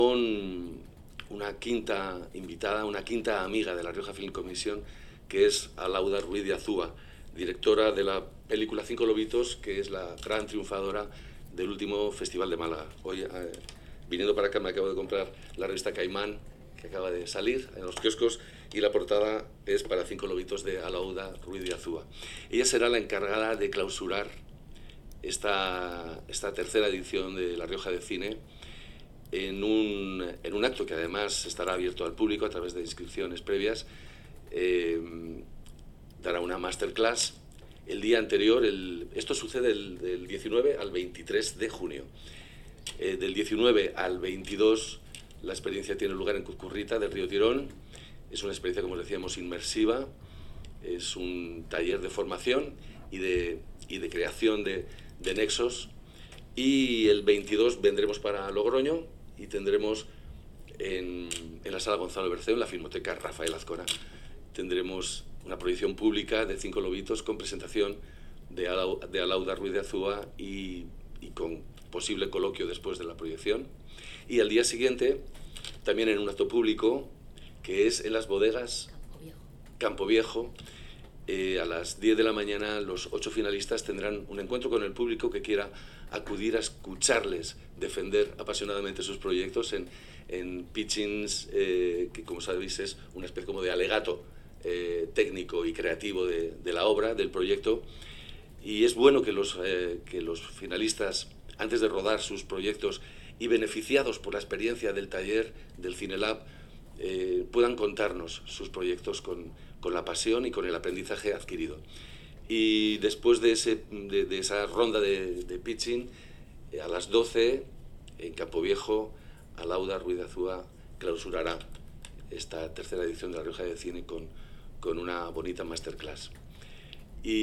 Con una quinta invitada, una quinta amiga de la Rioja Film Commission, que es Alauda Ruiz de Azúa, directora de la película Cinco Lobitos, que es la gran triunfadora del último Festival de Málaga. Hoy, viniendo para acá, me acabo de comprar la revista Caimán, que acaba de salir en los kioscos, y la portada es para Cinco Lobitos de Alauda Ruiz de Azúa. Ella será la encargada de clausurar esta tercera edición de La Rioja de Cine, en un acto que además estará abierto al público a través de inscripciones previas. Dará una masterclass el día anterior. Esto sucede del 19 al 23 de junio. Del 19 al 22 la experiencia tiene lugar en Cuzcurrita del Río Tirón. Es una experiencia, como decíamos, inmersiva. Es un taller de formación y de creación de nexos. Y el 22 vendremos para Logroño y tendremos en la Sala Gonzalo Berceo, en la Filmoteca Rafael Azcona, tendremos una proyección pública de Cinco Lobitos con presentación de Alauda Ruiz de Azúa y con posible coloquio después de la proyección. Y al día siguiente, también en un acto público, que es en las bodegas Campo Viejo, a las 10 de la mañana los 8 finalistas tendrán un encuentro con el público que quiera acudir a escucharles defender apasionadamente sus proyectos en pitchings, que como sabéis es una especie como de alegato técnico y creativo de la obra, del proyecto. Y es bueno que los finalistas, antes de rodar sus proyectos y beneficiados por la experiencia del taller del CineLab, puedan contarnos sus proyectos con la pasión y con el aprendizaje adquirido. Y después de esa ronda de pitching, a las 12, en Campo Viejo, Alauda Ruiz de Azúa clausurará esta tercera edición de La Rioja de Cine con una bonita masterclass.